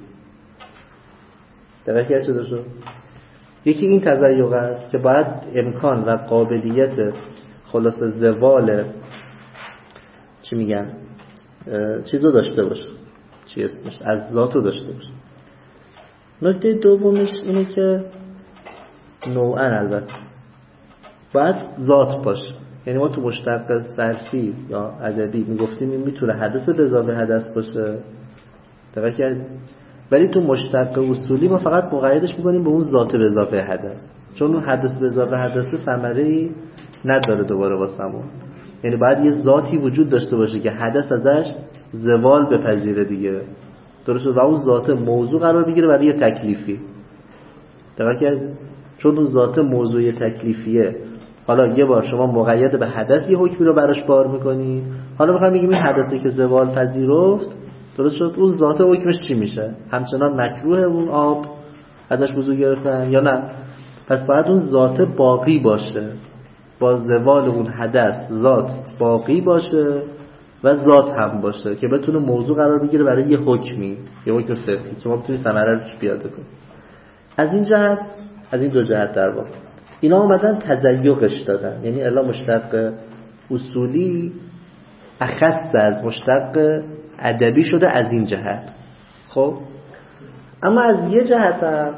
دقیقه چه داشته؟ یکی این تضیق است که باید امکان و قابلیت خلاص زوال چی میگن چیزو داشته باشه، چی اسمش، از ذاتو داشته باشه. نکته دومش اینه که نوعا البته باید ذات باشه. یعنی ما تو مشتق صرفی یا ادبی میگفتیم این میتونه حدث به اضافه حدث باشه، دقیق کردیم، ولی تو مشتق اصولی ما فقط مقیدش میکنیم به اون ذات به اضافه حدث، چون اون حدث به اضافه حدث ثمره‌ای نداره دوباره واسمون. یعنی باید یه ذاتی وجود داشته باشه که حدث ازش زوال بپذیره دیگه، درسته، و اون ذات موضوع قرار بگیره برای یه تکلیفی. دقیق کردیم، چون اون ذات موضوع تکلیفیه. حالا یه بار شما مقید به حدث یه حکمی رو براش بار میکنی، حالا میخوایم بگیم این حدثی که زوال پذیرفت، درست شد، اون ذات حکمش چی میشه؟ همچنان مکروه اون آب ازش وضو گرفتن یا نه؟ پس باید اون ذات باقی باشه، با زوال اون حدث ذات باقی باشه و ذات هم باشه که بتونه موضوع قرار بگیره برای یه حکمی، یه حکم فقهی که ما بتونیم ثمره روش پیاده کنیم. از این دو جهت در واقع اینا اومدن تضیقش دادن، یعنی الا مشتق اصولی اخص از مشتق ادبی شده از این جهت. خب اما از یه جهت هم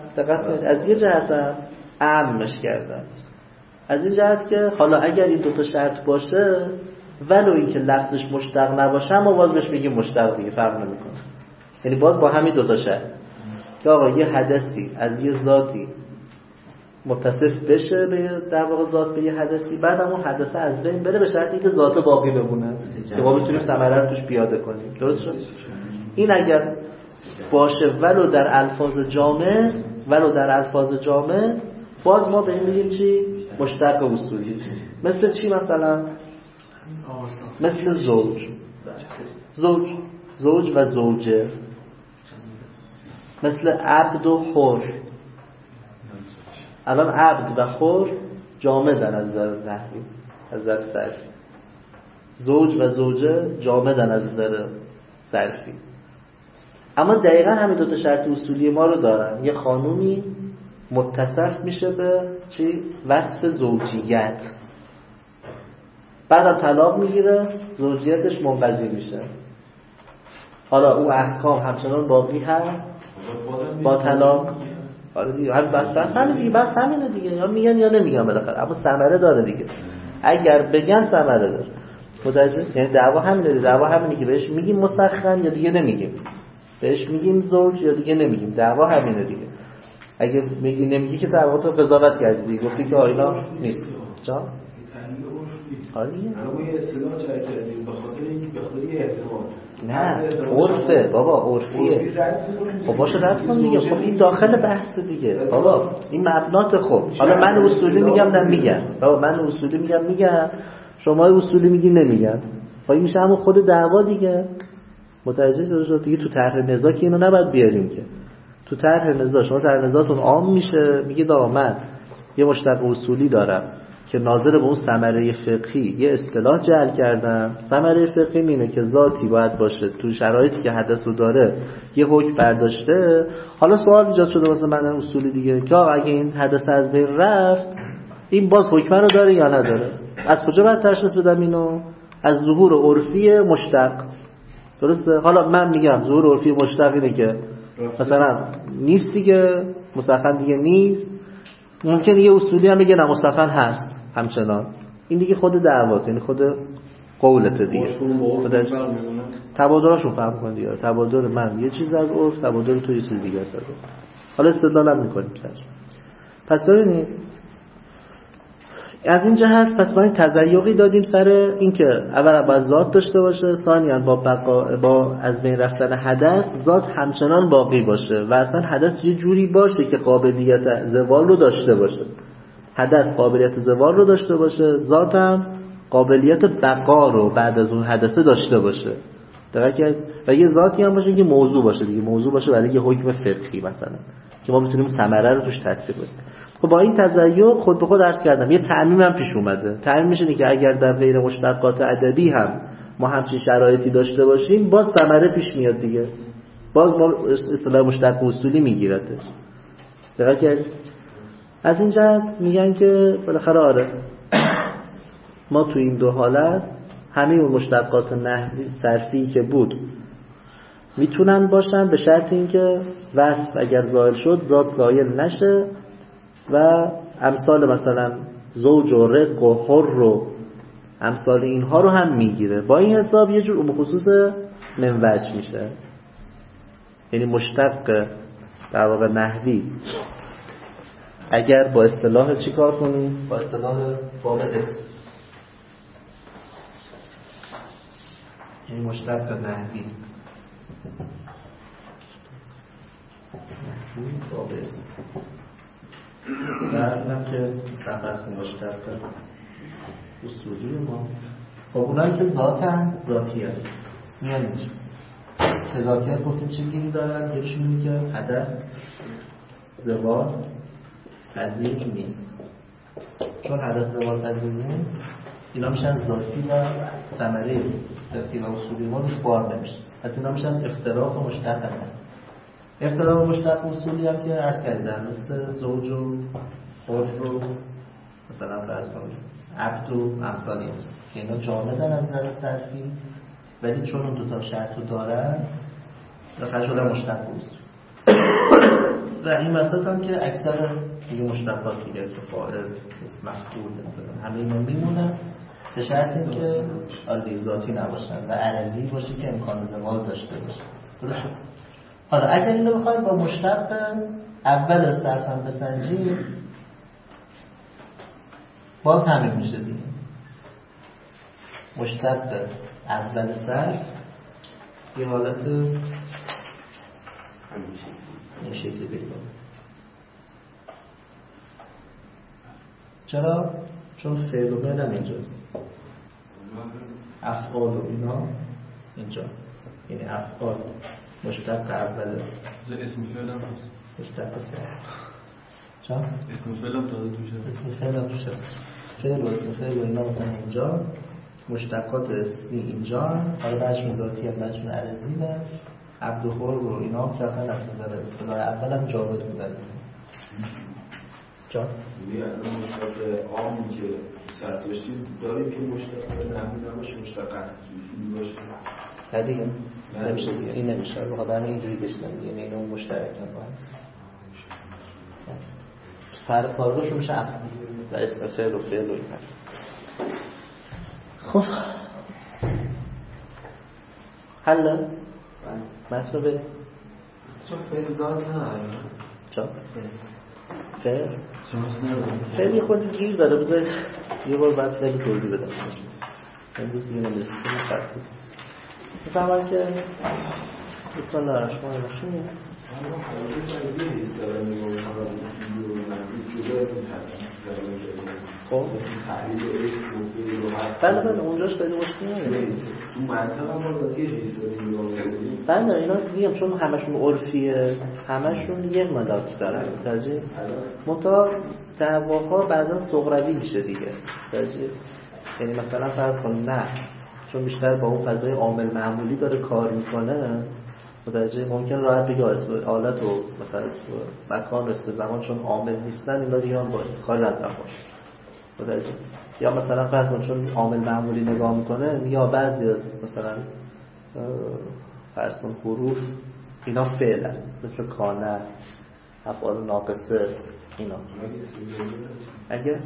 عامش کردن، از این جهت که حالا اگر این دوتا شرط باشه ولو این که لفظش مشتق نباشه ما باز بهش بگیم مشتق دیگه، فرق نمیکنه. یعنی باز با همین دوتا شرط که آقا یه حدثی از یه ذاتی متصف بشه به در واقع ذات به یه حدثی، بعد هم اون حدثه از بین بره به شرطی که ذات باقی بمونه که ما بتونیم ثمره رو توش پیاده کنیم. درست شد؟ این اگر باشه ولو در الفاظ جامع باز ما به این میگیم چی؟ مشتق اصولی. مثل چی مثلا؟ مثل زوج و زوجه، مثل عبد و حر. الان عبد و حر جامدن از نظر نحوی، از نظر صرفی. زوج و زوجه جامدن از نظر صرفی. اما دقیقا همین دوتا شرط اصولی ما رو دارن. یه خانومی متصف میشه به چی؟ وصف زوجیت، بعد طلاق میگیره، زوجیتش منقضی میشه. حالا اون احکام همچنان باقی هست با طلاق. آره دیگه، بس همینه دیگه، یا میگن یا نمیگن بالاخره، اما ثمره داره دیگه. اگر بگن ثمره داره. متوجه؟ یعنی دعوا همینه که بهش میگیم مسخن یا دیگه نمیگیم، بهش میگیم زوج یا دیگه نمیگیم. دعوا همینه دیگه. اگه نمیگی که در واقع تو قضاوت کردی، گفتی که اینا نیست. جا؟ آره دیگه. همون یه اصطلاح کردیم به خاطر یه احتمال. نه عرفه بابا، عرفیه. خب باشه رد کن دیگه. خب این داخل بحث دیگه بابا، این مبنات. خب حالا من اصولی میگم نمیگم، بابا من اصولی میگم، شما اصولی میگی نمیگم. خب این میشه همون خود دعوا دیگه. متوجه شد دیگه؟ تو طرح نزاع که اینو نباید بیاریم که. تو طرح نزاع شما طرح نزاعتون عام میشه، میگید آقا من یه مشتق اصولی دارم که ناظر به اون ثمره فقهی یه اصطلاح جعل کردم. ثمره فقهی اینه که ذاتی باید باشه تو شرایطی که حدث رو داره یه حکم برداشته. حالا سوال ایجاد شده واسه من اصولی دیگه که آقا اگه این حدث از بین رفت این باز حکم رو داره یا نداره؟ از کجا باید تشخیص بدم اینو؟ از ظهور عرفی مشتق. درسته؟ حالا من میگم ظهور عرفی مشتق اینه که مثلا نیست دیگه، مستقاً دیگه نیست. ممکنه یه اصولی هم بگه نه مستقاً هست همچنان. این دیگه خود دعواست، یعنی خود قولته دیگه. تبادلاشون فهم کن دیگه. تبادل من یه چیز از عرف، تبادل تو یه چیز دیگه است. حالا استدلالم میکنیم سرش. پس ببینید از این جهت پس ما این تضیقی دادیم سر اینکه اول باید ذات داشته باشه، ثانیاً با از بین رفتن حدث ذات همچنان باقی باشه و اصلا حدث یه جوری باشه که قابلیت زوال رو داشته باشه. حدث قابلیت زوال رو داشته باشه، ذات هم قابلیت بقا رو بعد از اون حدثه داشته باشه. درکه و یه ذاتی هم باشه که موضوع باشه دیگه، موضوع باشه برای یه حکم فقهی مثلا که ما بتونیم ثمره رو توش تطبیق بدیم. خب با این تضیع خود به خود عرض کردم یه تعمیم هم پیش اومده. تعمیم میشه که اگر در غیر مشتقات ادبی هم ما همچین شرایطی داشته باشیم باز ثمره پیش میاد دیگه، باز ما اصطلاح مشتق اصولی میگیرتش. درکه از این جهت میگن که بالاخره آره ما تو این دو حالت همه اون مشتقات نحوی صرفی که بود میتونن باشن به شرط اینکه وصف اگر زائل شد ذات زائل نشه و امثال مثلا زوج و رق و حر و امثال اینها رو هم میگیره. با این حساب یه جور خصوص من وجه میشه، یعنی مشتق در واقع نحوی اگر با اصطلاح چی کار کنیم؟ با اصطلاح باب اسم، یعنی مشتق نحوی باب اسم درنم که سفرس مشتق اصولی ما با اونایی که ذاتن ذاتی هست میان اینجا که ذاتیت گفتیم چه گیری دارن؟ یکیشون اینه که حدث زوال پذیر نیست. چون حدث زوال پذیر نیست اینا میشن ذاتی و ثمره ذاتی و اصولی ما روش بار نمیشه. پس اینا میشن اختراق و مشتق هم. اختراق و مشتق اصولی هم که عرض کردن مثل زوج و حر رو مثلا فرض کنیم عبد و امثال این است که اینا جامدن از نظر صرفی ولی چون اون دوتا شرط رو دارن داخل شدن مشتق اصولی. و این وسط هم که اکثر دیگه مشتقات دیگه اسم فاعل اسم مفعول همه اینا میمونن به شرط اینکه آزی ذاتی نباشن و عرضی باشه که امکان زوال داشته باشه. درسته؟ حالا اگر اینو بخوایم با مشتق اول صرف هم بسنجیم باز همین میشه دیگه. مشتق اول صرف یه حالت این شکلی پیدا. چرا؟ چون فعل و فعل هم اینجاست، افعال و اینا اینجا، یعنی افعال مشتق اوله اسم فعل هم هست، مشتق سه چون؟ اسم فعل هم داده توشه، اسم فعل هم توشه، فعل و اسم فعل و اینا مثلا اینجاست، مشتقات اسمی اینجا هم، حالا بعضشون ذاتی هم بعضشون عرضی و عبد و خور و اینا هم که اصلا نفتر اصطلاح اول هم جامد بودن. چون؟ یعنی الان مشتق عامی که سرد داشتیم داریم که مشتق نحوی نباشه، مشتق اصلی باشه. نه دیگه نمیشه دیگه، این نمیشه. بخاطر همین اینجوری کشیدم دیگه، یعنی اینو مشترک هم فارغشون میشه و اسم فعل و فعل و این حرف. خب حالا مطلبه چون فعل ذات نداره. چون فعل یه خود گیر داره، بذارید یه بار بعد فعل توضیح بدم. امروز دیگه نمیرسید شرطی بفهمم که بسم الله الرحمن الرحیم. خب بله اونجاش خیلی مشکلی نداره. تو منطقه هم باید یه حیث بله اینا دیگه چون همشون عرفیه، همشون یه ملاک دارن ترجیح منطقه دعواها بعضا صغروی میشه دیگه ترجیح. یعنی مثلا فرض کن نه چون بیشتر با اون فضای عامل معمولی داره کار میکنه متوجه ممکن راحت بگه اسم آلت و مثلا مکان و زمان چون عامل نیستن اینا دیگه هم با کار رد نخواهد متوجه. یا مثلا فرض کن چون عامل معمولی نگاه میکنه یا بعضی از مثلا فرض کن حروف اینا فعلا مثل کانه، افعال ناقصه اینا. اگه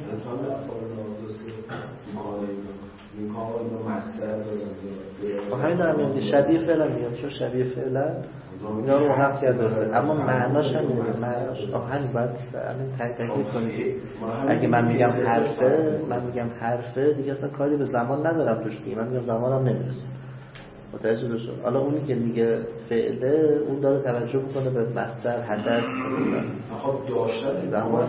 همین دارم میگم شبیه فعلا میگم چون شبیه فعلا اینا رو محقق کرده اما معناش همینه. معناش همین باید همین تحقیق کنید. اگه من میگم حرفه دیگه اصلا کاری به زمان ندارم توش که من میگم زمانم نمیرسه. متوجه بشو. حالا اونی که میگه فعله اون داره توجه میکنه به مصدر حدث. خب داشتن زمان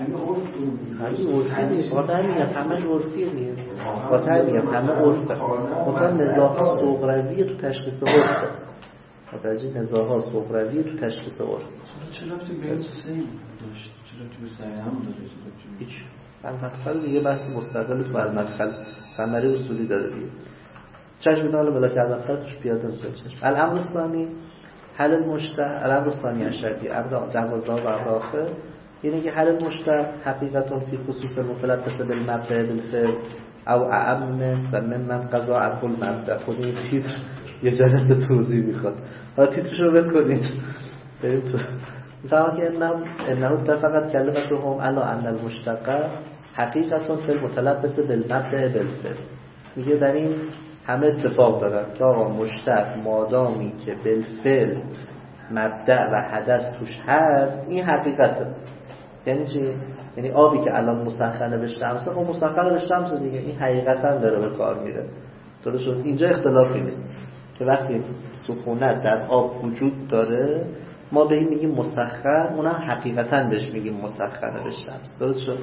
همین عرفی نیست. واسه میگم همش عرفیه دیگه. واسه میگم همه عرفه. مثلا نزاها صغروی تو تشخیص عرفه. متوجه نزاها صغروی تو تشخیص عرف. چرا تو بیان سیم داشت؟ چرا تو سیم هم داشت؟ هیچ. مدخل دیگه بحث مستقل تو المدخل ثمره اصولی داره دیگه. چشم حالا بلا که المدخل توش پیاده میشه چشم. الامر الثانی حل المشتق، الامر الثانی اشرفی ابدا جوازها و ابراخه یعنی که حل المشتق حقیقتون فی خصوص مفلت بسه بالمبدأ بالفعل او اعم و ممن قضا عنه المبدأ. خود این تیتر یه جلسه توضیح میخواد. حالا تیترش رو بکنید بریم تو مثلا که انه اتفقت کلمتهم علی ان المشتق حقیقتون فی المتلبس بالمبدأ بالفعل. میگه در این همه اتفاق دارن که آقا مشتق مادامی که بالفعل مبدأ و حدث توش هست این حقیقته. یعنی چی؟ یعنی آبی که الان مسخنه به شمسه خب مسخنه به شمسه دیگه این حقیقتا داره به کار میره. درست شد؟ اینجا اختلافی نیست که وقتی سکونت در آب وجود داره ما به این میگیم مسخن، اونم حقیقتا بهش میگیم مسخنه به شمس. درست شد؟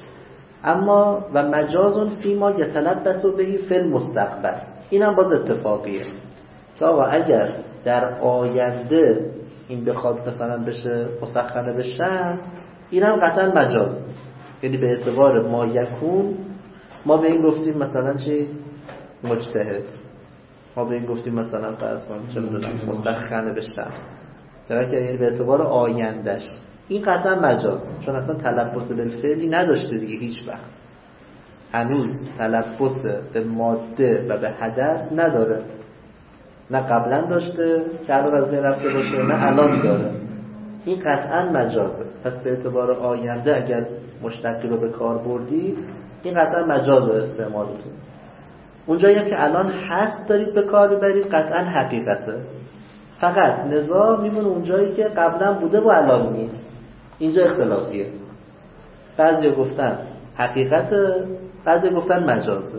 اما و مجازون فیما یتلبس بهی فی المستقبل این هم باز اتفاقیه که آقا اگر در آینده این بخواد مثلا بشه مسخنه به شمس این هم قطعا مجاز. یعنی به اعتبار ما یکون ما به این گفتیم مثلا چی؟ مجتهد. ما به این گفتیم مثلا فرض کن چه میدونم مسخنه به شمس. یعنی به اعتبار آیندهش این قطعا مجاز چون اصلا تلبس بالفعلی نداشته دیگه هیچ وقت. هنوز تلبس به ماده و به حدث نداره. نه قبلا داشته که الان از بین رفته باشه نه الان داره. این قطعا مجازه. پس به اعتبار آینده اگر مشتقی رو به کار بردی این قطعا مجازه استعمالتون. اونجایی هم که الان هست دارید به کار ببرید قطعا حقیقته. فقط نزاع میمونه اونجایی که قبلا بوده و الان نیست. اینجا اختلافیه. بعضی گفتن حقیقته، بعضی گفتن مجازه.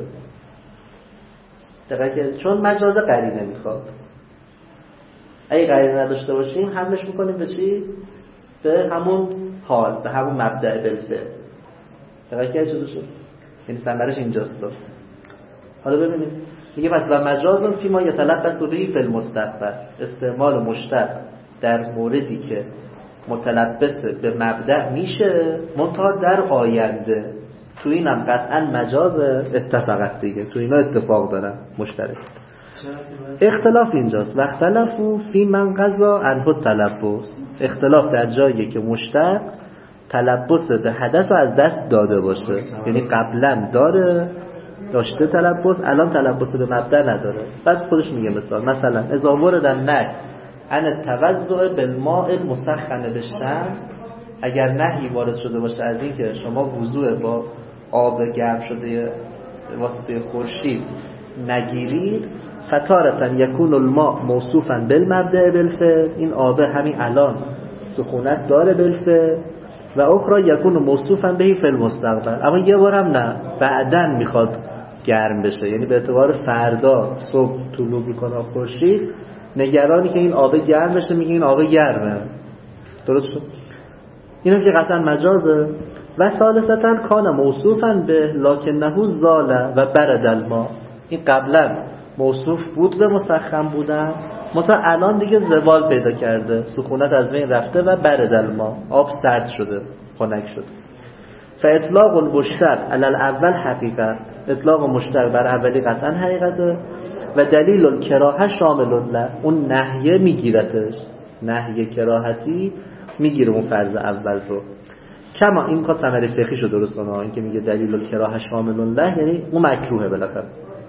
دقیقه چون مجازه قرینه میخواد. اگه قرینه نداشته باشیم حملش میکنیم به چی؟ به همون حال، به همون مبدأ بالفعل. دقیقه چه شد؟ یعنی ثمرش اینجاست. حالا ببینید میگه پس و مجازون فیما یتلبس بهی فی المستقبل استعمال مشتق در موردی که متلبس به مبدأ میشه منتها در آینده تو اینم قطعا مجاز اتفاقت دیگه تو اینا اتفاق دارن مشترک. اختلاف اینجاست و اختلافو فی من قضا عنه التلبس. اختلاف در جایی که مشتق تلبس به حدث رو از دست داده باشه یعنی قبلا داشته تلبس الان تلبس به مبدأ نداره. بعد خودش میگه مثلا اذا ورد النهی عن التوضؤ بالماء المسخن بالشمس اگر نهی وارد شده باشه از این که شما وضوء با آب گرم شده واسطه خورشید نگیرید فتارتا یکون الماء موصوفا بالمبدأ بالفعل این آب همین الان سخونت داره بالفعل و اخرى یکون موصوفا بهی فی المستقبل اما یه بارم نه بعدن میخواد گرم بشه یعنی به اعتبار فردا صبح طلوع میکنه خورشید نگرانی که این آب گرم بشه میگه این آب گرمه. درست شد؟ اینو که قطعا مجازه. و ثالثتا کان موصوفا به لکنه زال و برد الماء این قبلا موصوف بود به مسخن بودن متا الان دیگه زوال پیدا کرده سکونت از بین رفته و برد الماء آب سرد شده خنک شده. فاطلاق المشتق علی الاول حقیقت اطلاق مشتق بر اولی قطعا حقیقته و دلیل الکراهه شامل له اون نهیه میگیرتش نهیه کراهتی میگیره اون فرض اول رو کما این میخواد ثمره فقهیشو درست کنه، این که میگه دلیل الکراهه شامل له یعنی اون مکروهه بالاخره.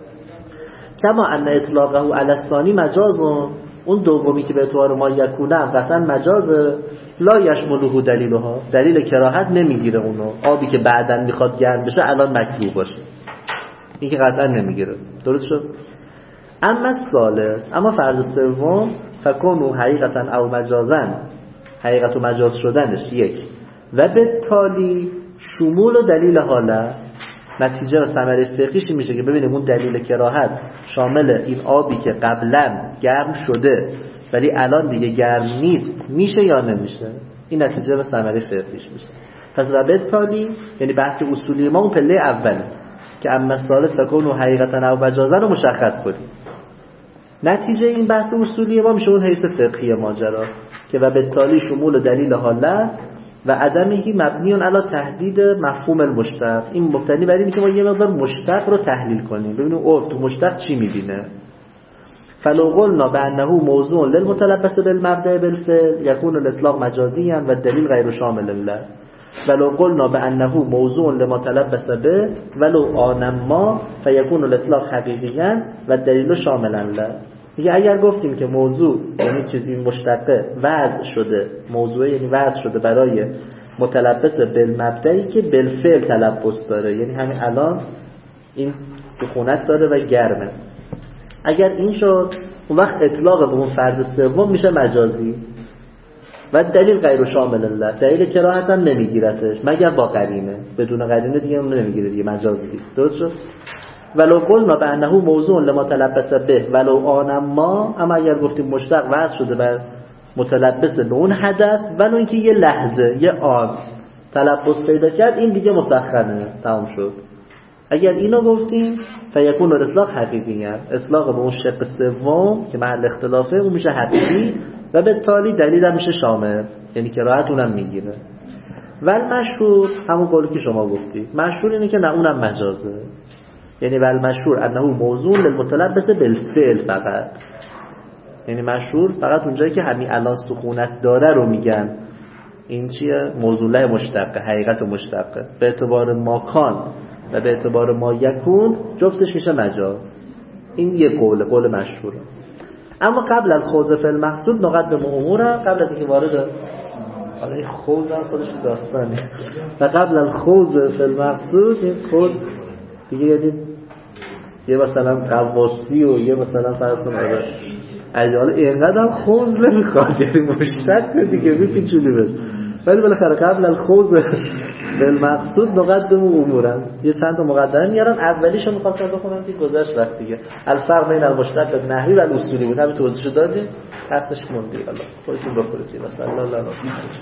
کما ان اطلاقه علی الثانی مجاز، اون دومی که به اعتبار ما یکونه قطعا مجازه، لا یشمله دلیلها، دلیل کراهت نمیگیره اونو، آبی که بعداً میخواد گرم بشه الان مکروه باشه، این که قطعا نمیگیره. درست شد؟ اما الثالث، اما فرض سوم، فکونو حقیقتا او مجازن، حقیقت و مجاز شدنش یک، و به تالی شمول و دلیل حاله، نتیجه و ثمره فقهیش میشه که ببینیم اون دلیل کراهت شامل این آبی که قبلا گرم شده ولی الان دیگه گرم نیست میشه یا نمیشه، این نتیجه و ثمره فقهیش میشه. پس و به تالی یعنی بحث اصولی ما اون پله اوله که اما ثالث تکونو حقیقتا او مجازن رو مشخص کنیم. نتیجه این بحث اصولی ما میشه اون حیث فقهی ماجرا که و بالتالی شمول دلیل حاله و عدمهی مبنیون علی تحدید مفهوم المشتق. این مبتنی بر اینه که ما یه مقدار مشتق رو تحلیل کنیم، ببینیم عرف تو مشتق چی میبینه. فلو قلنا بانه موضوع للمتلبس بالمبدأ بالفعل یکون الاطلاق مجازیا و الدلیل غیر شامل له، ولو قلنا بانه موضوع لمتلبس به ولو آنما فیکون الاطلاق حقیقیا و الدلیل شاملا له. دیگه اگر گفتیم که موضوع یعنی چیزی مشتقه وضع شده، موضوع یعنی وضع شده برای متلبس بالمبدئی که بالفعل تلبس داره، یعنی همین الان این سخونت داره و گرمه، اگر این شد اون وقت اطلاق به اون فرض سوم میشه مجازی و دلیل غیر شامل له، دلیل کراهت هم نمیگیرتش مگر با قرینه، بدون قرینه دیگه اون نمیگیره دیگه، مجازی. درست شد؟ ولو قلنا بانه موضوع لما تلبس به ولو آنما، اما اگر گفتیم مشتق وضع شده بر متلبس به اون حدث ولو اینکه یه لحظه یه آن تلبس پیدا کرد، این دیگه مسخنه، تمام شد. اگر اینو گفتیم فیکون الاطلاق حقیقی، اطلاق به اون شق سوم که محل اختلافه اون میشه حقیقی و به تالی دلیل هم میشه شامل، یعنی کراهت اونم میگیره. ول مشهور همون قولی که شما گفتی، مشهور اینه که نه اونم مجازه، یعنی ول مشهور انه موضوع للمتلبس بالفعل فقط، یعنی مشهور فقط اونجایی که همین الان سخونت داره رو میگن این چیه؟ موضوع له مشتقه، حقیقت مشتقه، به اعتبار ماکان و به اعتبار ما یکون جفتش میشه مجاز. این یک قول مشهوره. اما قبل الخوض فی المقصود نقدم امورا، قبل از اینکه وارد حالا این خوض هم خودش داستانه، و قبل الخوض فی المقصود، این خوض دیگه یعنی یه مثلا قواسی و یه مثلا فرض کن حالا اینقدر هم خوض نمیخواد، یعنی مشتق دیگه میپیچونی بس، ولی بالاخره قبل الخوض بالمقصود نقدم امورا یه چند تا مقدمه میارن. اولیشو می‌خواستم بخونم که گذشت وقت دیگه، الفرق بین المشتق النحوی و الاصولی بود، همین توضیحشو دادیم، حقش موندی. الله خودتون بخورید مثلا الله الله.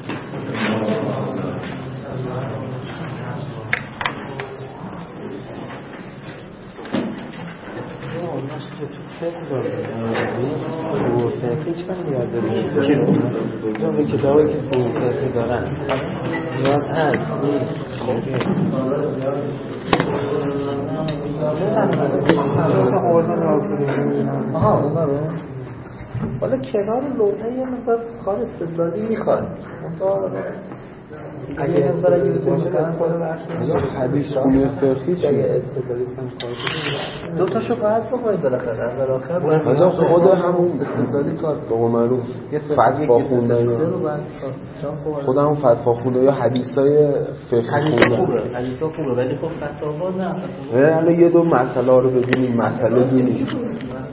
هیچ کاری نیاز نیست. اون کتابی که فوق‌العاده دارن نیاز هست. آها اونا رو حالا کنار لوحه یه مقدار کار استدلالی میخواد. اگه نظر اگه بتونیم کنن یا حدیث خونه فقهی چیه؟ استدلالی کنم دو تاشو باید بخواید بالاخره اول آخر مثلا خود همون استدلالی کار به قول معروف فتوا خوندن، خود همون فتوا خوندن یا حدیثای فقهی خوندن. حدیثا خوبه ولی خب فتوا نه. حالا یه دو مسئله رو ببینیم، مسئله دونیم